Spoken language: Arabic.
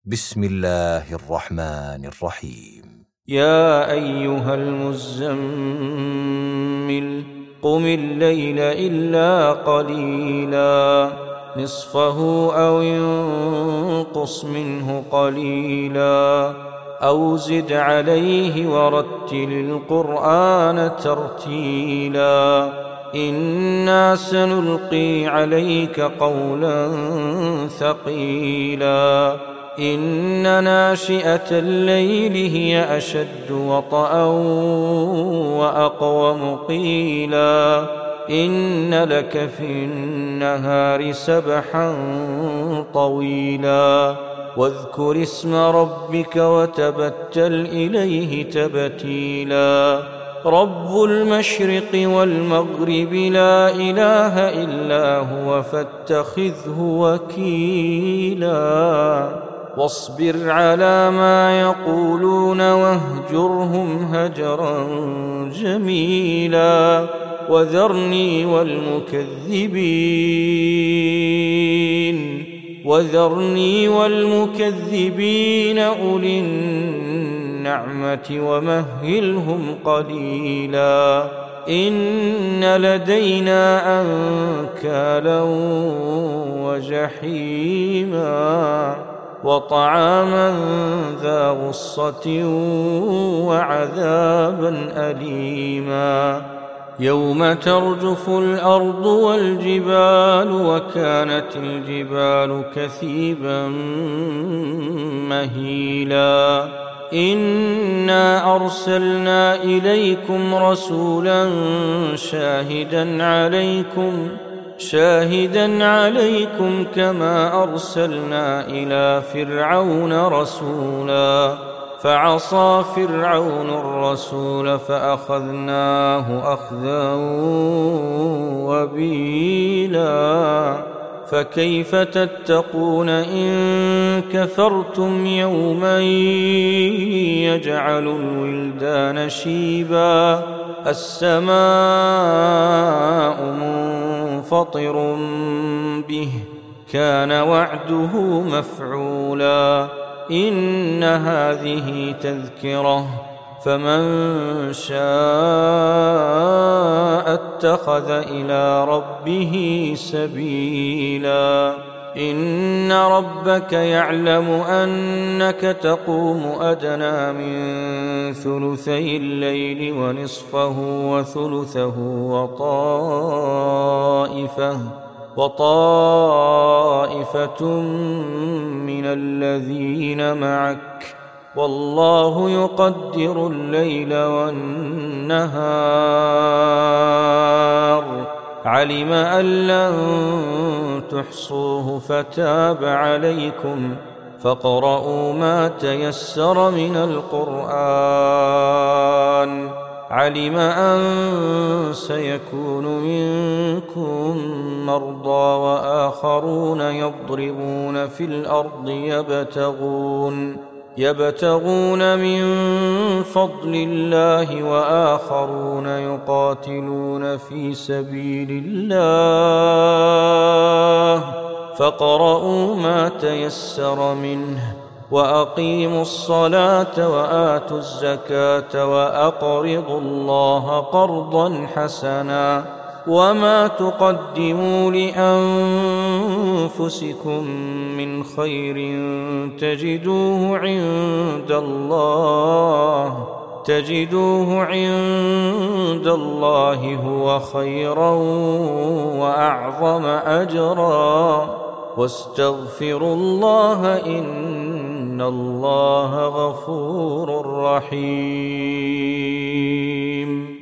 بسم الله الرحمن الرحيم. يا أيها المزمل قم الليل إلا قليلا نصفه أو انقص منه قليلا أو زد عليه ورتل القرآن ترتيلا إنا سنلقي عليك قولا ثقيلا إن ناشئة الليل هي أشد وطئا وأقوم قيلا إن لك في النهار سبحا طويلا واذكر اسم ربك وتبتل إليه تبتيلا رب المشرق والمغرب لا إله إلا هو فاتخذه وكيلا واصبر على ما يقولون واهجرهم هجرا جميلا وذرني والمكذبين أولي النعمة ومهلهم قليلا إن لدينا أنكالا وجحيما وطعاما ذا غصة وعذابا أليما يوم ترجف الأرض والجبال وكانت الجبال كثيبا مهيلا إنا أرسلنا إليكم رسولا شاهدا عليكم كما أرسلنا إلى فرعون رسولا فعصى فرعون الرسول فأخذناه أخذا وبيلا فكيف تتقون إن كفرتم يوما يجعل الولدان شيبا السماء منفطر به كان وعده مفعولا إن هذه تذكرة فمن شاء اتخذ إلى ربه سبيلا إن ربك يعلم أنك تقوم أدنى من ثلثي الليل ونصفه وثلثه وطائفة من الذين معك والله يقدر الليل والنهار علم أن لن تحصوه فتاب عليكم فاقرؤوا ما تيسر من القرآن علم أن سيكون منكم مرضى وآخرون يضربون في الأرض يبتغون من فضل الله وآخرون يقاتلون في سبيل الله فاقرؤوا ما تيسر منه وأقيموا الصلاة وآتوا الزكاة وأقرضوا الله قرضا حسنا وما تقدموا لأنفسكم من خير تجدوه عند الله هو خيرا وأعظم أجرا واستغفروا الله إن الله غفور رحيم.